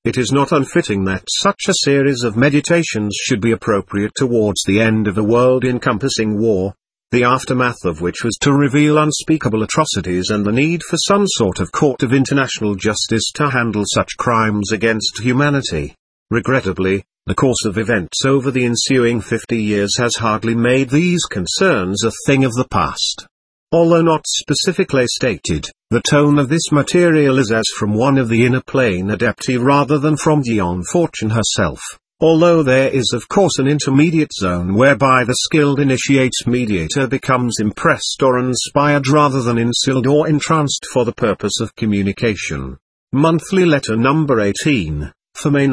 it is not unfitting that such a series of meditations should be appropriate towards the end of a world-encompassing war, the aftermath of which was to reveal unspeakable atrocities and the need for some sort of court of international justice to handle such crimes against humanity. Regrettably, the course of events over the ensuing 50 years has hardly made these concerns a thing of the past. Although not specifically stated, the tone of this material is as from one of the inner plane adepti rather than from Dion Fortune herself, although there is of course an intermediate zone whereby the skilled initiate's mediator becomes impressed or inspired rather than instilled or entranced for the purpose of communication. Monthly letter number 18, for May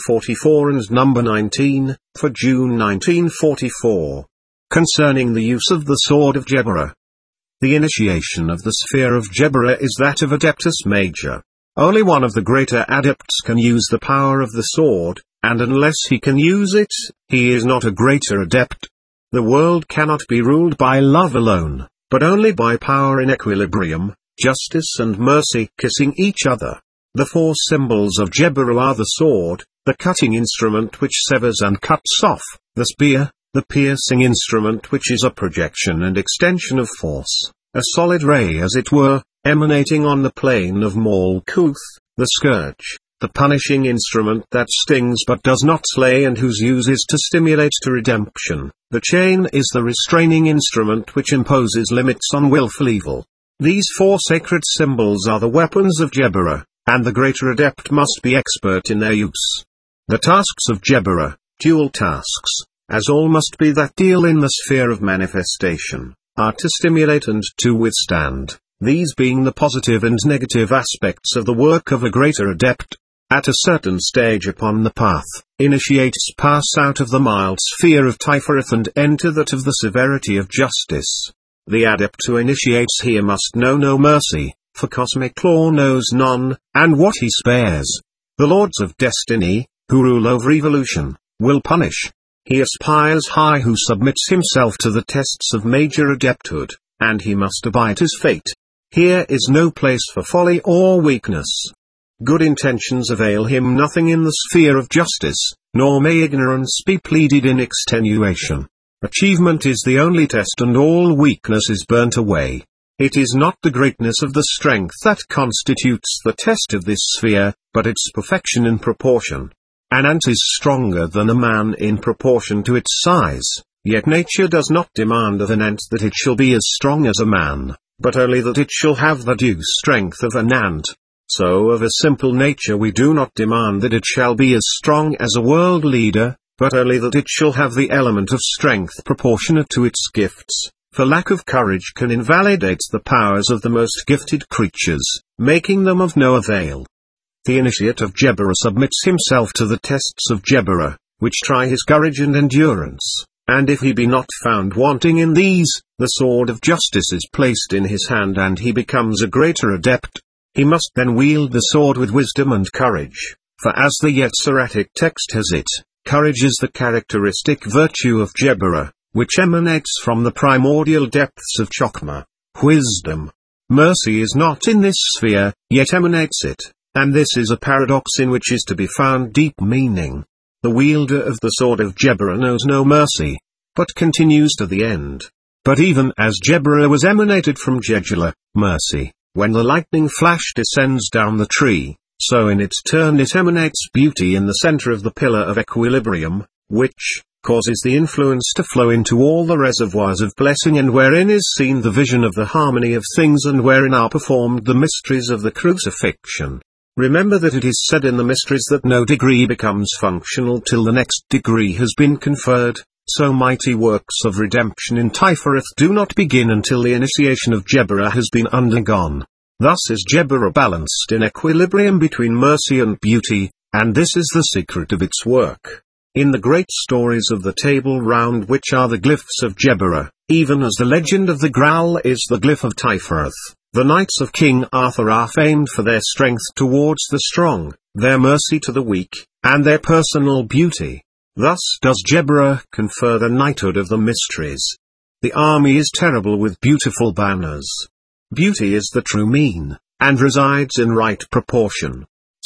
1944 and number 19, for June 1944. Concerning the use of the Sword of Jebera. The initiation of the sphere of Jebera is that of Adeptus Major. Only one of the greater adepts can use the power of the sword, and unless he can use it, he is not a greater adept. The world cannot be ruled by love alone, but only by power in equilibrium, justice and mercy kissing each other. The four symbols of Jebera are the sword, the cutting instrument which severs and cuts off, the spear, the piercing instrument which is a projection and extension of force, a solid ray as it were, emanating on the plane of Malkuth, the scourge, the punishing instrument that stings but does not slay and whose use is to stimulate to redemption, the chain is the restraining instrument which imposes limits on willful evil. These four sacred symbols are the weapons of Jebera, and the greater adept must be expert in their use. The tasks of Jebera, dual tasks, as all must be that deal in the sphere of manifestation, are to stimulate and to withstand, these being the positive and negative aspects of the work of a greater adept. At a certain stage upon the path, initiates pass out of the mild sphere of Tifereth and enter that of the severity of justice. The adept who initiates here must know no mercy, for cosmic law knows none, and what he spares, the lords of destiny, who rule over evolution, will punish. He aspires high who submits himself to the tests of major adepthood, and he must abide his fate. Here is no place for folly or weakness. Good intentions avail him nothing in the sphere of justice, nor may ignorance be pleaded in extenuation. Achievement is the only test and all weakness is burnt away. It is not the greatness of the strength that constitutes the test of this sphere, but its perfection in proportion. An ant is stronger than a man in proportion to its size, yet nature does not demand of an ant that it shall be as strong as a man, but only that it shall have the due strength of an ant. So of a simple nature we do not demand that it shall be as strong as a world leader, but only that it shall have the element of strength proportionate to its gifts, for lack of courage can invalidate the powers of the most gifted creatures, making them of no avail. The initiate of Jebera submits himself to the tests of Jebera, which try his courage and endurance, and if he be not found wanting in these, the sword of justice is placed in his hand and he becomes a greater adept. He must then wield the sword with wisdom and courage, for as the Yetziratic text has it, courage is the characteristic virtue of Jebera, which emanates from the primordial depths of Chokmah. Wisdom. Mercy is not in this sphere, yet emanates it. And this is a paradox in which is to be found deep meaning. The wielder of the sword of Jebera knows no mercy, but continues to the end. But even as Jebera was emanated from Jejula, mercy, when the lightning flash descends down the tree, so in its turn it emanates beauty in the center of the pillar of equilibrium, which causes the influence to flow into all the reservoirs of blessing and wherein is seen the vision of the harmony of things and wherein are performed the mysteries of the crucifixion. Remember that it is said in the mysteries that no degree becomes functional till the next degree has been conferred, so mighty works of redemption in Tifereth do not begin until the initiation of Jebera has been undergone. Thus is Jebera balanced in equilibrium between mercy and beauty, and this is the secret of its work. In the great stories of the Table Round which are the glyphs of Jebera, even as the legend of the Graal is the glyph of Tifereth, the knights of King Arthur are famed for their strength towards the strong, their mercy to the weak, and their personal beauty. Thus does Jebera confer the knighthood of the mysteries. The army is terrible with beautiful banners. Beauty is the true mean, and resides in right proportion.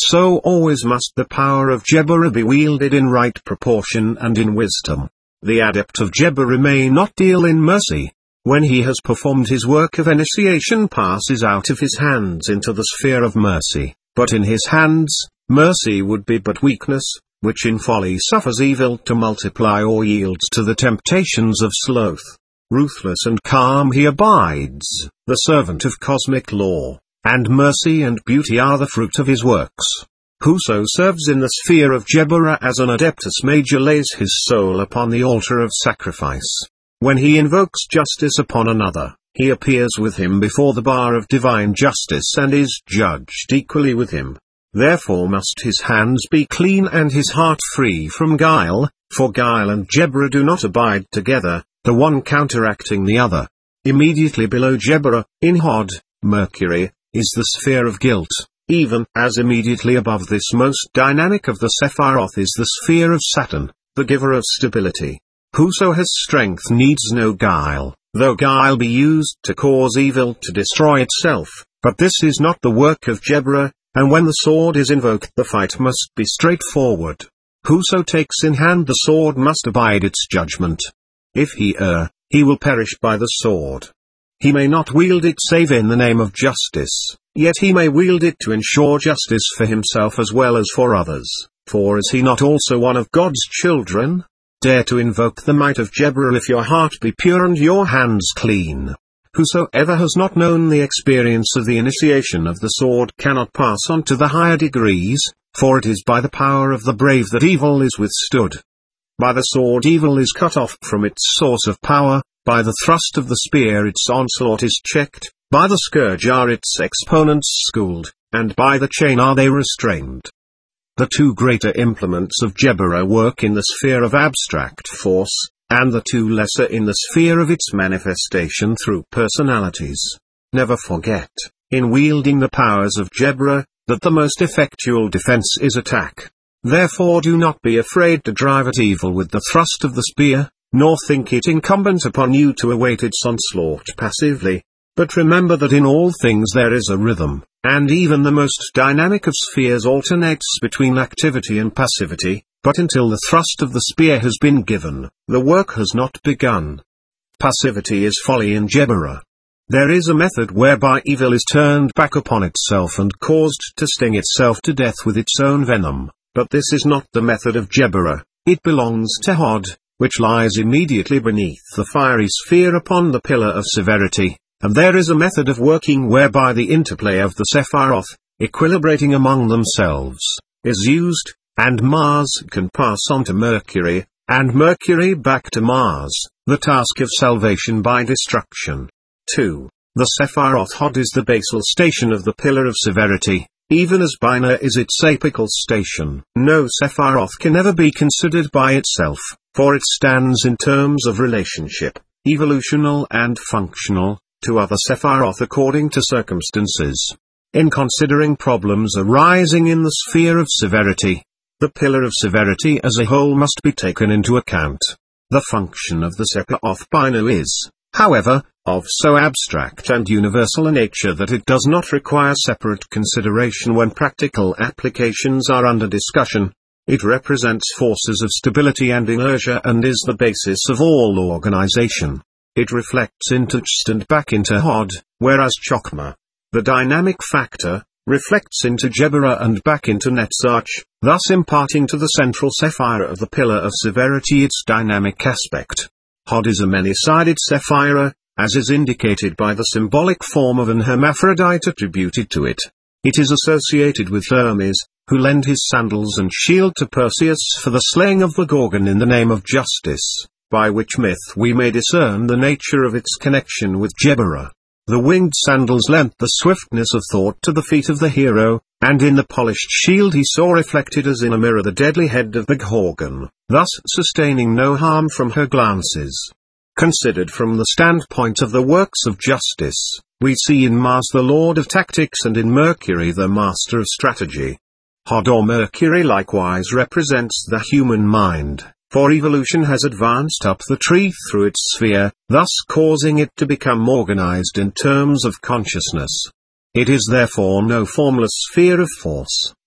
so always must the power of Jebera be wielded in right proportion and in wisdom. The adept of Jebera may not deal in mercy. When he has performed his work of initiation passes out of his hands into the sphere of mercy, but in his hands, mercy would be but weakness, which in folly suffers evil to multiply or yields to the temptations of sloth. Ruthless and calm he abides, the servant of cosmic law, and mercy and beauty are the fruit of his works. Whoso serves in the sphere of Jebera as an adeptus major lays his soul upon the altar of sacrifice. When he invokes justice upon another, he appears with him before the bar of divine justice and is judged equally with him. Therefore must his hands be clean and his heart free from guile, for guile and Jebera do not abide together, the one counteracting the other. Immediately below Jebera, in Hod, Mercury, is the sphere of guilt, even as immediately above this most dynamic of the Sephiroth is the sphere of Saturn, the giver of stability. Whoso has strength needs no guile, though guile be used to cause evil to destroy itself, but this is not the work of Jebera, and when the sword is invoked the fight must be straightforward. Whoso takes in hand the sword must abide its judgment. If he err, he will perish by the sword. He may not wield it save in the name of justice, yet he may wield it to ensure justice for himself as well as for others, for is he not also one of God's children? Dare to invoke the might of Jebera if your heart be pure and your hands clean. Whosoever has not known the experience of the initiation of the sword cannot pass on to the higher degrees, for it is by the power of the brave that evil is withstood. By the sword evil is cut off from its source of power, by the thrust of the spear its onslaught is checked, by the scourge are its exponents schooled, and by the chain are they restrained. The two greater implements of Jebera work in the sphere of abstract force, and the two lesser in the sphere of its manifestation through personalities. Never forget, in wielding the powers of Jebera, that the most effectual defense is attack. Therefore do not be afraid to drive at evil with the thrust of the spear, nor think it incumbent upon you to await its onslaught passively. But remember that in all things there is a rhythm, and even the most dynamic of spheres alternates between activity and passivity, but until the thrust of the spear has been given, the work has not begun. Passivity is folly in Jebera. There is a method whereby evil is turned back upon itself and caused to sting itself to death with its own venom, but this is not the method of Jebera. It belongs to Hod, which lies immediately beneath the fiery sphere upon the pillar of severity. And there is a method of working whereby the interplay of the Sephiroth, equilibrating among themselves, is used, and Mars can pass on to Mercury, and Mercury back to Mars, the task of salvation by destruction. 2. The Sephiroth Hod is the basal station of the pillar of severity, even as Binah is its apical station. No Sephiroth can ever be considered by itself, for it stands in terms of relationship, evolutional and functional, to other Sephiroth according to circumstances. In considering problems arising in the sphere of severity, the pillar of severity as a whole must be taken into account. The function of the Sephiroth Binah is, however, of so abstract and universal a nature that it does not require separate consideration when practical applications are under discussion. It represents forces of stability and inertia and is the basis of all organization. It reflects into Cht and back into Hod, whereas Chokmah, the dynamic factor, reflects into Jebera and back into Netzach, thus imparting to the central Sephira of the pillar of severity its dynamic aspect. Hod is a many-sided Sephira, as is indicated by the symbolic form of an hermaphrodite attributed to it. It is associated with Hermes, who lent his sandals and shield to Perseus for the slaying of the Gorgon in the name of justice, by which myth we may discern the nature of its connection with Jebera. The winged sandals lent the swiftness of thought to the feet of the hero, and in the polished shield he saw reflected as in a mirror the deadly head of the Gorgon, thus sustaining no harm from her glances. Considered from the standpoint of the works of justice, we see in Mars the lord of tactics and in Mercury the master of strategy. Hod or Mercury likewise represents the human mind, for evolution has advanced up the tree through its sphere, thus causing it to become organized in terms of consciousness. It is therefore no formless sphere of force,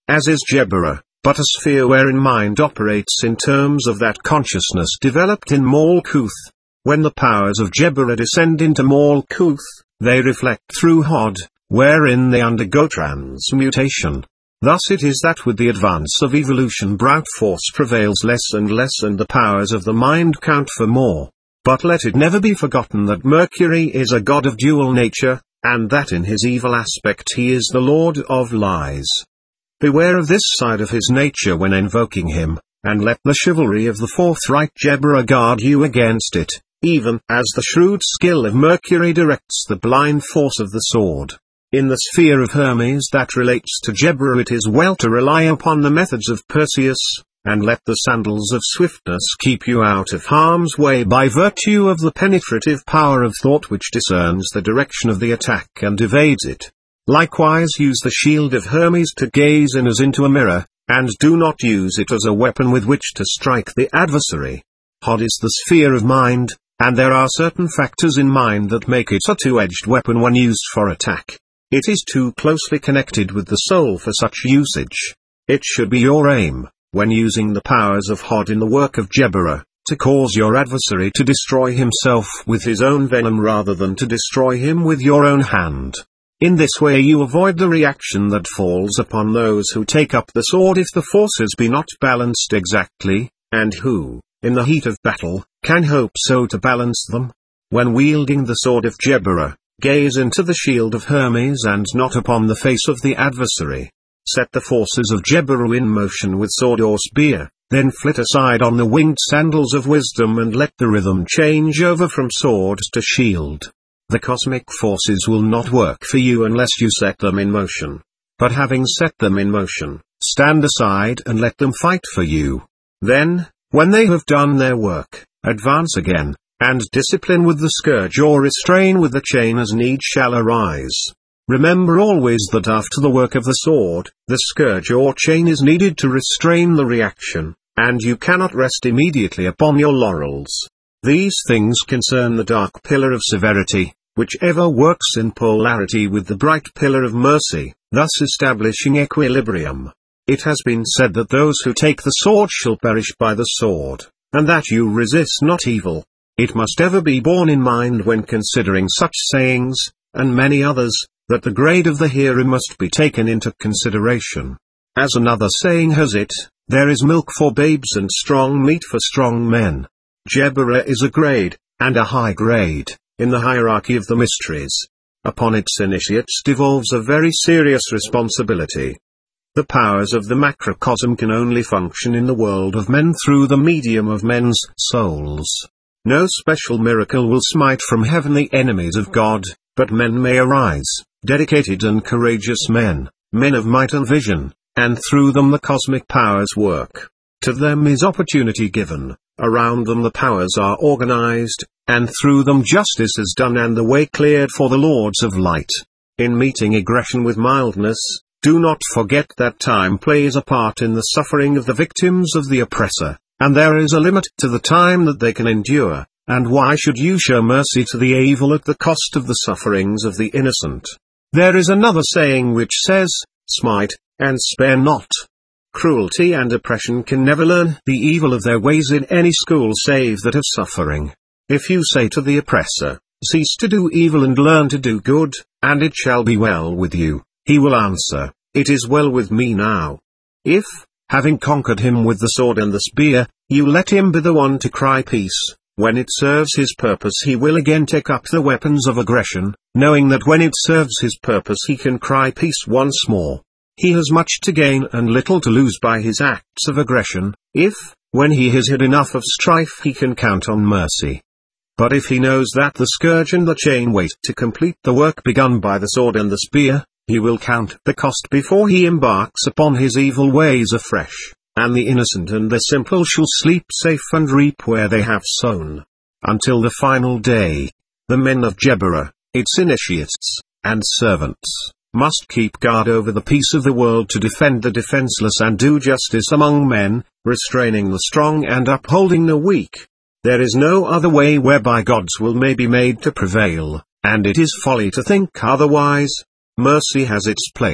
as is Jebera, but a sphere wherein mind operates in terms of that consciousness developed in Malkuth. When the powers of Jebera descend into Malkuth, they reflect through Hod, wherein they undergo transmutation. Thus it is that with the advance of evolution brute force prevails less and less and the powers of the mind count for more. But let it never be forgotten that Mercury is a god of dual nature, and that in his evil aspect he is the lord of lies. Beware of this side of his nature when invoking him, and let the chivalry of the forthright Jebera guard you against it, even as the shrewd skill of Mercury directs the blind force of the sword. In the sphere of Hermes that relates to Jebera it is well to rely upon the methods of Perseus, and let the sandals of swiftness keep you out of harm's way by virtue of the penetrative power of thought which discerns the direction of the attack and evades it. Likewise use the shield of Hermes to gaze in as into a mirror, and do not use it as a weapon with which to strike the adversary. Hod is the sphere of mind, and there are certain factors in mind that make it a two-edged weapon when used for attack. It is too closely connected with the soul for such usage. It should be your aim, when using the powers of Hod in the work of Jebera, to cause your adversary to destroy himself with his own venom rather than to destroy him with your own hand. In this way you avoid the reaction that falls upon those who take up the sword if the forces be not balanced exactly, and who, in the heat of battle, can hope so to balance them. When wielding the sword of Jebera, gaze into the shield of Hermes and not upon the face of the adversary. Set the forces of Jebera in motion with sword or spear, then flit aside on the winged sandals of wisdom and let the rhythm change over from sword to shield. The cosmic forces will not work for you unless you set them in motion. But having set them in motion, stand aside and let them fight for you. Then, when they have done their work, advance again, and discipline with the scourge or restrain with the chain as need shall arise. Remember always that after the work of the sword, the scourge or chain is needed to restrain the reaction, and you cannot rest immediately upon your laurels. These things concern the dark pillar of severity, which ever works in polarity with the bright pillar of mercy, thus establishing equilibrium. It has been said that those who take the sword shall perish by the sword, and that you resist not evil. It must ever be borne in mind when considering such sayings, and many others, that the grade of the hearer must be taken into consideration. As another saying has it, there is milk for babes and strong meat for strong men. Jebera is a grade, and a high grade, in the hierarchy of the mysteries. Upon its initiates devolves a very serious responsibility. The powers of the macrocosm can only function in the world of men through the medium of men's souls. No special miracle will smite from heaven the enemies of God, but men may arise, dedicated and courageous men, men of might and vision, and through them the cosmic powers work. To them is opportunity given, around them the powers are organized, and through them justice is done and the way cleared for the lords of light. In meeting aggression with mildness, do not forget that time plays a part in the suffering of the victims of the oppressor, and there is a limit to the time that they can endure, and why should you show mercy to the evil at the cost of the sufferings of the innocent? There is another saying which says, smite, and spare not. Cruelty and oppression can never learn the evil of their ways in any school save that of suffering. If you say to the oppressor, cease to do evil and learn to do good, and it shall be well with you, he will answer, it is well with me now. If, having conquered him with the sword and the spear, you let him be the one to cry peace, when it serves his purpose he will again take up the weapons of aggression, knowing that when it serves his purpose he can cry peace once more. He has much to gain and little to lose by his acts of aggression, if, when he has had enough of strife he can count on mercy. But if he knows that the scourge and the chain wait to complete the work begun by the sword and the spear, he will count the cost before he embarks upon his evil ways afresh, and the innocent and the simple shall sleep safe and reap where they have sown. Until the final day, the men of Jebera, its initiates, and servants, must keep guard over the peace of the world to defend the defenseless and do justice among men, restraining the strong and upholding the weak. There is no other way whereby God's will may be made to prevail, and it is folly to think otherwise. Mercy has its place,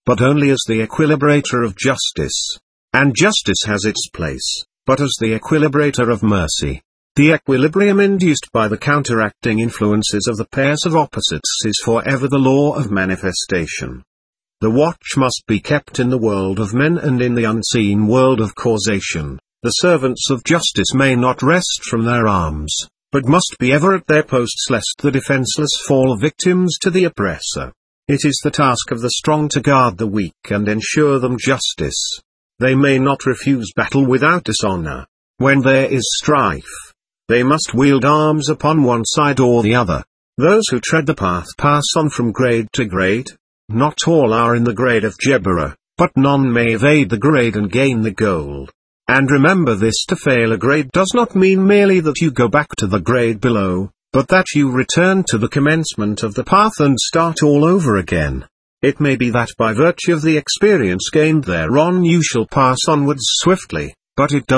but only as the equilibrator of justice. And justice has its place, but as the equilibrator of mercy. The equilibrium induced by the counteracting influences of the pairs of opposites is forever the law of manifestation. The watch must be kept in the world of men and in the unseen world of causation. The servants of justice may not rest from their arms, but must be ever at their posts lest the defenseless fall victims to the oppressor. It is the task of the strong to guard the weak and ensure them justice. They may not refuse battle without dishonor. When there is strife, they must wield arms upon one side or the other. Those who tread the path pass on from grade to grade. Not all are in the grade of Jebera, but none may evade the grade and gain the goal. And remember this: to fail a grade does not mean merely that you go back to the grade below, but that you return to the commencement of the path and start all over again. It may be that by virtue of the experience gained thereon you shall pass onwards swiftly, but it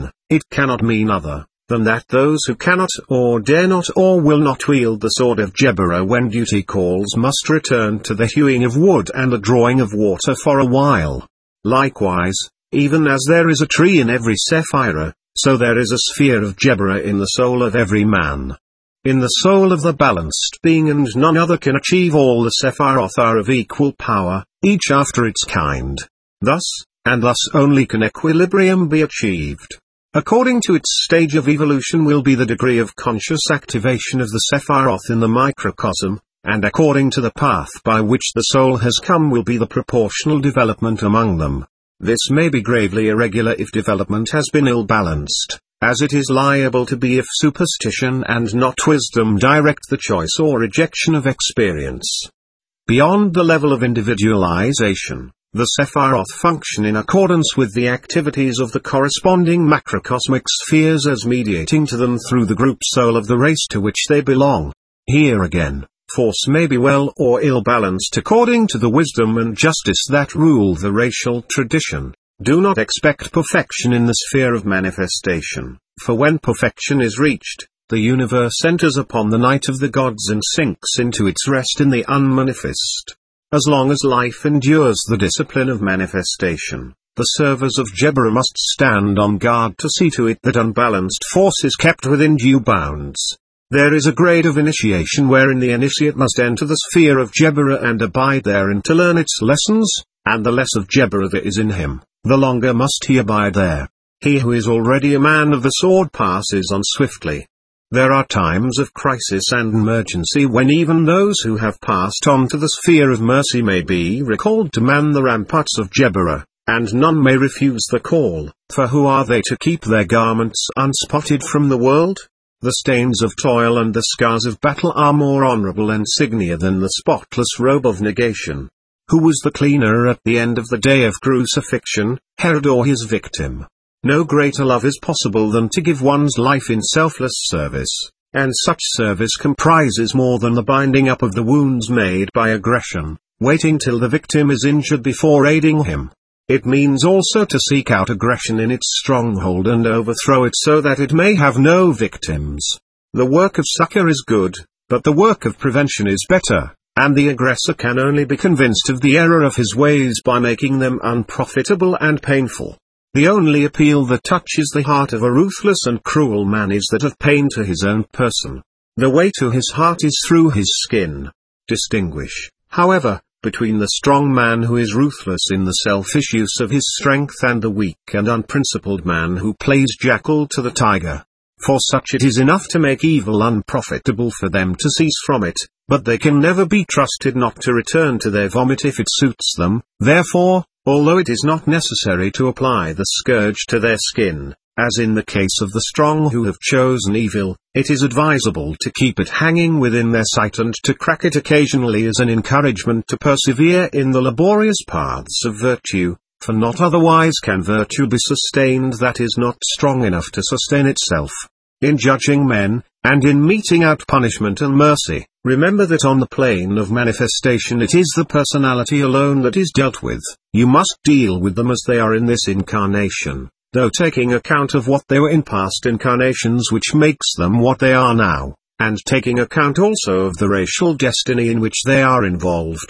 cannot mean other than that those who cannot or dare not or will not wield the sword of Jebera when duty calls must return to the hewing of wood and the drawing of water for a while. Likewise, even as there is a tree in every Sephirah, so there is a sphere of Jebera in the soul of every man. In the soul of the balanced being, and none other can achieve, all the Sephiroth are of equal power, each after its kind. Thus, and thus only can equilibrium be achieved. According to its stage of evolution will be the degree of conscious activation of the Sephiroth in the microcosm, and according to the path by which the soul has come will be the proportional development among them. This may be gravely irregular if development has been ill-balanced, as it is liable to be if superstition and not wisdom direct the choice or rejection of experience. Beyond the level of individualization, the Sephiroth function in accordance with the activities of the corresponding macrocosmic spheres as mediating to them through the group soul of the race to which they belong. Here again, force may be well or ill-balanced according to the wisdom and justice that rule the racial tradition. Do not expect perfection in the sphere of manifestation, for when perfection is reached, the universe enters upon the night of the gods and sinks into its rest in the unmanifest. As long as life endures the discipline of manifestation, the servers of Jebera must stand on guard to see to it that unbalanced force is kept within due bounds. There is a grade of initiation wherein the initiate must enter the sphere of Jebera and abide therein to learn its lessons, and the less of Jebera there is in him, the longer must he abide there. He who is already a man of the sword passes on swiftly. There are times of crisis and emergency when even those who have passed on to the sphere of mercy may be recalled to man the ramparts of Jebera, and none may refuse the call, for who are they to keep their garments unspotted from the world? The stains of toil and the scars of battle are more honorable insignia than the spotless robe of negation. Who was the cleaner at the end of the day of crucifixion, Herod or his victim? No greater love is possible than to give one's life in selfless service, and such service comprises more than the binding up of the wounds made by aggression, waiting till the victim is injured before aiding him. It means also to seek out aggression in its stronghold and overthrow it so that it may have no victims. The work of succor is good, but the work of prevention is better, and the aggressor can only be convinced of the error of his ways by making them unprofitable and painful. The only appeal that touches the heart of a ruthless and cruel man is that of pain to his own person. The way to his heart is through his skin. Distinguish, however, between the strong man who is ruthless in the selfish use of his strength and the weak and unprincipled man who plays jackal to the tiger. For such it is enough to make evil unprofitable for them to cease from it, but they can never be trusted not to return to their vomit if it suits them. Therefore, although it is not necessary to apply the scourge to their skin, as in the case of the strong who have chosen evil, it is advisable to keep it hanging within their sight and to crack it occasionally as an encouragement to persevere in the laborious paths of virtue, for not otherwise can virtue be sustained that is not strong enough to sustain itself. In judging men, and in meting out punishment and mercy, remember that on the plane of manifestation it is the personality alone that is dealt with. You must deal with them as they are in this incarnation, though taking account of what they were in past incarnations which makes them what they are now, and taking account also of the racial destiny in which they are involved.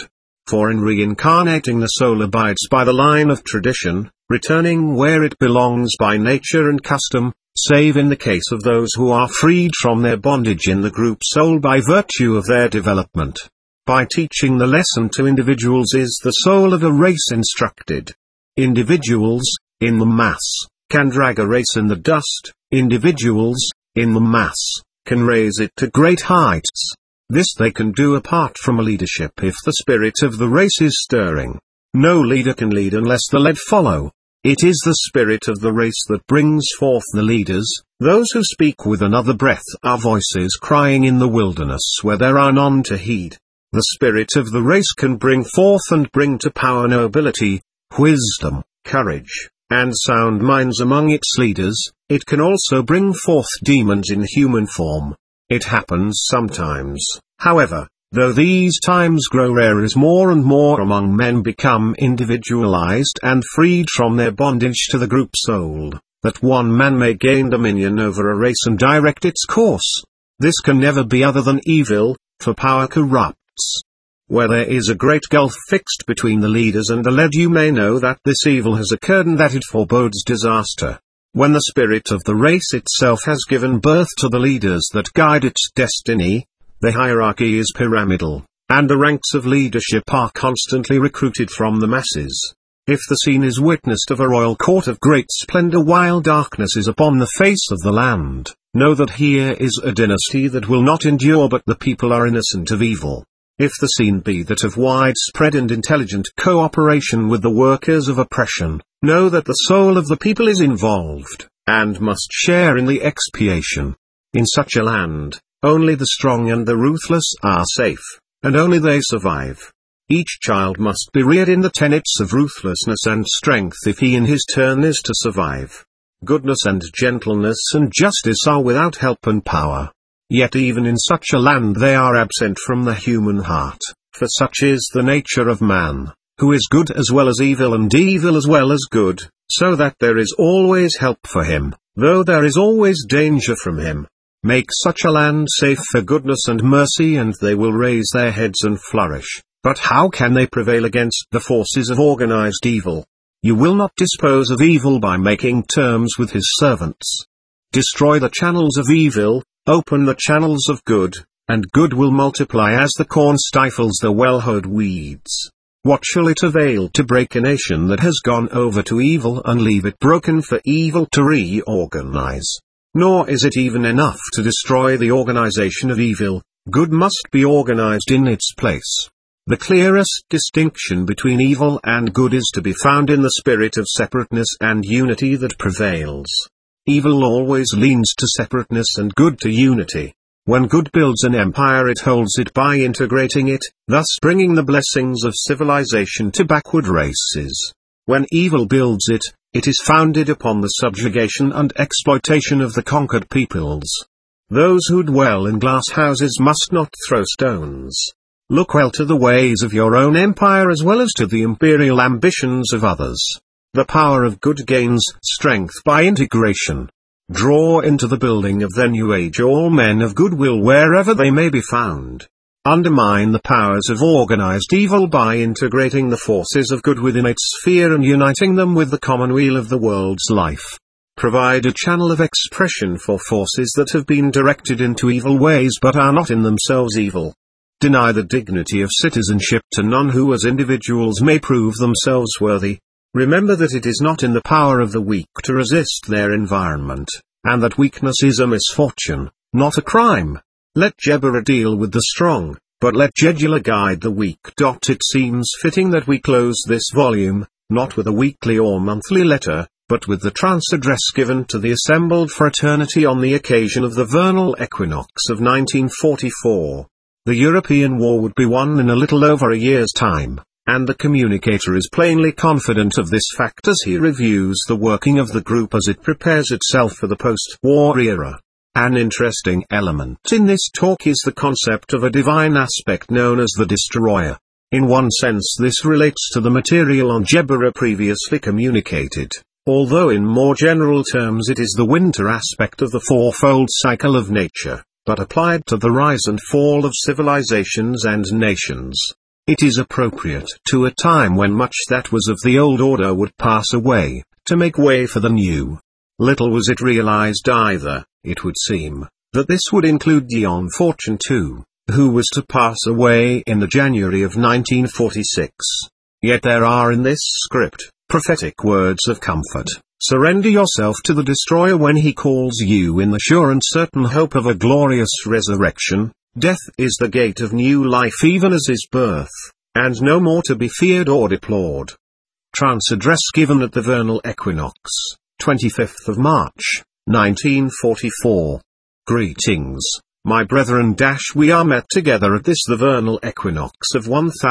For in reincarnating the soul abides by the line of tradition, returning where it belongs by nature and custom, save in the case of those who are freed from their bondage in the group soul by virtue of their development. By teaching the lesson to individuals is the soul of a race instructed. Individuals, in the mass, can drag a race in the dust. Individuals, in the mass, can raise it to great heights. This they can do apart from a leadership if the spirit of the race is stirring. No leader can lead unless the led follow. It is the spirit of the race that brings forth the leaders. Those who speak with another breath are voices crying in the wilderness where there are none to heed. The spirit of the race can bring forth and bring to power nobility, wisdom, courage, and sound minds among its leaders. It can also bring forth demons in human form. It happens sometimes, however, though these times grow rare as more and more among men become individualized and freed from their bondage to the group soul, that one man may gain dominion over a race and direct its course. This can never be other than evil, for power corrupts. Where there is a great gulf fixed between the leaders and the led, you may know that this evil has occurred and that it forebodes disaster. When the spirit of the race itself has given birth to the leaders that guide its destiny, the hierarchy is pyramidal, and the ranks of leadership are constantly recruited from the masses. If the scene is witnessed of a royal court of great splendor while darkness is upon the face of the land, know that here is a dynasty that will not endure, but the people are innocent of evil. If the scene be that of widespread and intelligent cooperation with the workers of oppression, know that the soul of the people is involved, and must share in the expiation. In such a land, only the strong and the ruthless are safe, and only they survive. Each child must be reared in the tenets of ruthlessness and strength if he in his turn is to survive. Goodness and gentleness and justice are without help and power. Yet even in such a land they are absent from the human heart, for such is the nature of man, who is good as well as evil and evil as well as good, so that there is always help for him, though there is always danger from him. Make such a land safe for goodness and mercy and they will raise their heads and flourish. But how can they prevail against the forces of organized evil? You will not dispose of evil by making terms with his servants. Destroy the channels of evil, open the channels of good, and good will multiply as the corn stifles the well-hoed weeds. What shall it avail to break a nation that has gone over to evil and leave it broken for evil to reorganize? Nor is it even enough to destroy the organization of evil, good must be organized in its place. The clearest distinction between evil and good is to be found in the spirit of separateness and unity that prevails. Evil always leans to separateness and good to unity. When good builds an empire, it holds it by integrating it, thus bringing the blessings of civilization to backward races. When evil builds it, it is founded upon the subjugation and exploitation of the conquered peoples. Those who dwell in glass houses must not throw stones. Look well to the ways of your own empire as well as to the imperial ambitions of others. The power of good gains strength by integration. Draw into the building of the new age all men of goodwill wherever they may be found. Undermine the powers of organized evil by integrating the forces of good within its sphere and uniting them with the commonweal of the world's life. Provide a channel of expression for forces that have been directed into evil ways but are not in themselves evil. Deny the dignity of citizenship to none who as individuals may prove themselves worthy. Remember that it is not in the power of the weak to resist their environment, and that weakness is a misfortune, not a crime. Let Jebera deal with the strong, but let Jedula guide the weak. It seems fitting that we close this volume, not with a weekly or monthly letter, but with the trance address given to the assembled fraternity on the occasion of the vernal equinox of 1944. The European war would be won in a little over a year's time, and the communicator is plainly confident of this fact as he reviews the working of the group as it prepares itself for the post-war era. An interesting element in this talk is the concept of a divine aspect known as the destroyer. In one sense this relates to the material on Jebera previously communicated, although in more general terms it is the winter aspect of the fourfold cycle of nature, but applied to the rise and fall of civilizations and nations. It is appropriate to a time when much that was of the old order would pass away, to make way for the new. Little was it realized either, it would seem, that this would include Dion Fortune too, who was to pass away in the January of 1946. Yet there are in this script, prophetic words of comfort. Surrender yourself to the destroyer when he calls you in the sure and certain hope of a glorious resurrection. Death is the gate of new life even as is birth, and no more to be feared or deplored. Trance address given at the vernal equinox, 25th of March, 1944. Greetings, my brethren. We are met together at this the vernal equinox of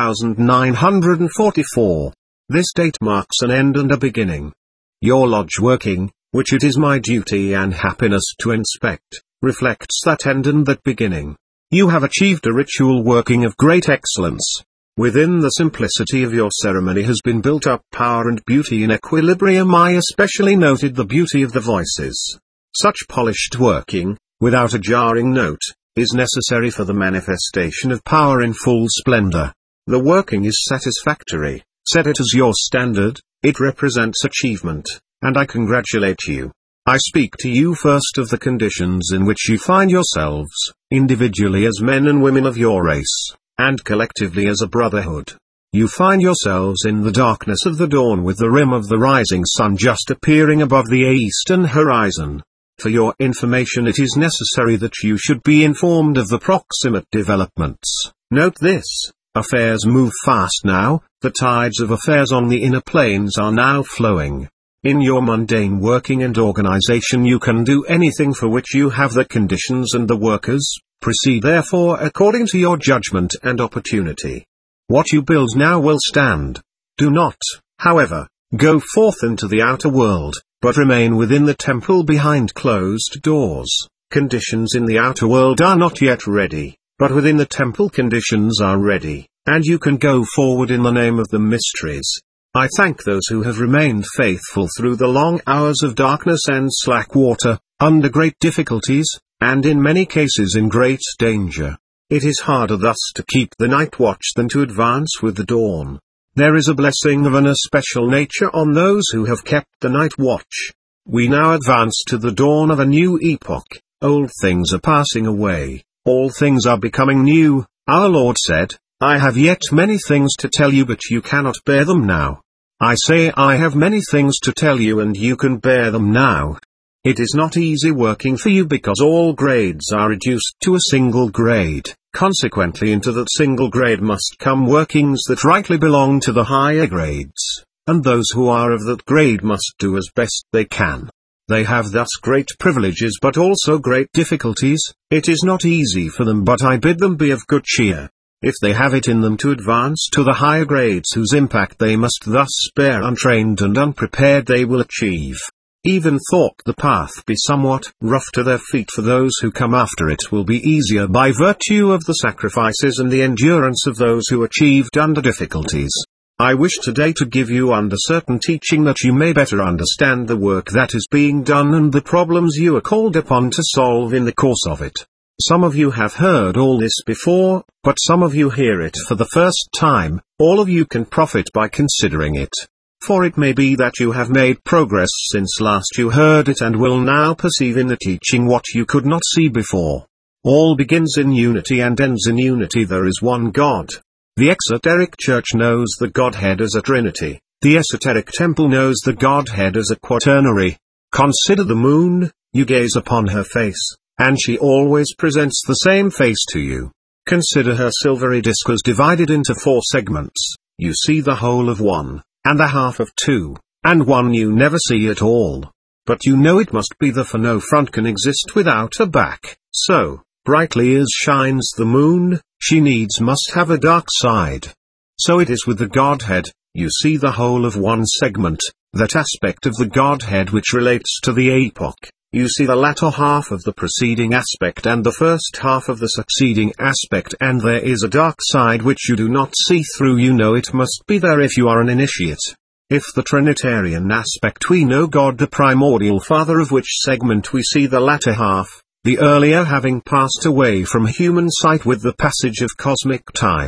1944. This date marks an end and a beginning. Your lodge working, which it is my duty and happiness to inspect, reflects that end and that beginning. You have achieved a ritual working of great excellence. Within the simplicity of your ceremony has been built up power and beauty in equilibrium. I especially noted the beauty of the voices. Such polished working, without a jarring note, is necessary for the manifestation of power in full splendor. The working is satisfactory. Set it as your standard, it represents achievement, and I congratulate you. I speak to you first of the conditions in which you find yourselves, individually as men and women of your race, and collectively as a brotherhood. You find yourselves in the darkness of the dawn with the rim of the rising sun just appearing above the eastern horizon. For your information, it is necessary that you should be informed of the proximate developments. Note this, affairs move fast now, the tides of affairs on the inner planes are now flowing. In your mundane working and organization you can do anything for which you have the conditions and the workers. Proceed therefore according to your judgment and opportunity. What you build now will stand. Do not, however, go forth into the outer world, but remain within the temple behind closed doors. Conditions in the outer world are not yet ready, but within the temple conditions are ready, and you can go forward in the name of the mysteries. I thank those who have remained faithful through the long hours of darkness and slack water, under great difficulties, and in many cases in great danger. It is harder thus to keep the night watch than to advance with the dawn. There is a blessing of an especial nature on those who have kept the night watch. We now advance to the dawn of a new epoch. Old things are passing away, all things are becoming new. Our Lord said, I have yet many things to tell you but you cannot bear them now. I say I have many things to tell you and you can bear them now. It is not easy working for you because all grades are reduced to a single grade. Consequently into that single grade must come workings that rightly belong to the higher grades, and those who are of that grade must do as best they can. They have thus great privileges but also great difficulties. It is not easy for them, but I bid them be of good cheer. If they have it in them to advance to the higher grades whose impact they must thus bear, untrained and unprepared they will achieve. Even thought the path be somewhat rough to their feet, for those who come after it will be easier by virtue of the sacrifices and the endurance of those who achieved under difficulties. I wish today to give you under certain teaching that you may better understand the work that is being done and the problems you are called upon to solve in the course of it. Some of you have heard all this before, but some of you hear it for the first time. All of you can profit by considering it. For it may be that you have made progress since last you heard it and will now perceive in the teaching what you could not see before. All begins in unity and ends in unity. There is one God. The exoteric church knows the Godhead as a Trinity. The esoteric temple knows the Godhead as a quaternary. Consider the moon, you gaze upon her face, and she always presents the same face to you. Consider her silvery disk as divided into 4 segments. You see the whole of one, and the half of 2, and one you never see at all. But you know it must be for no front can exist without a back. So, brightly as shines the moon, she needs must have a dark side. So it is with the Godhead. You see the whole of one segment, that aspect of the Godhead which relates to the epoch. You see the latter half of the preceding aspect and the first half of the succeeding aspect, and there is a dark side which you do not see through. You know it must be there if you are an initiate. If the Trinitarian aspect we know God the primordial Father, of which segment we see the latter half, the earlier having passed away from human sight with the passage of cosmic time.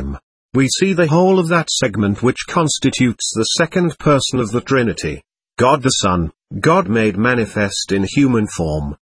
we see the whole of that segment which constitutes the second person of the Trinity, God the Son, God made manifest in human form,